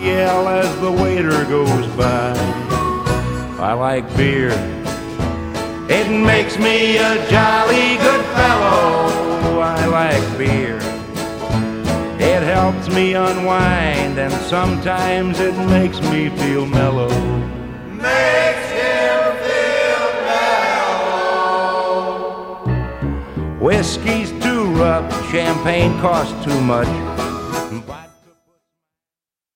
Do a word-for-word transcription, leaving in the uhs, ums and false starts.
yell as the waiter goes by. I like beer. It makes me a jolly good fellow. I like beer. It helps me unwind, and sometimes it makes me feel mellow. Makes him feel mellow. Whiskey's too rough, champagne costs too much.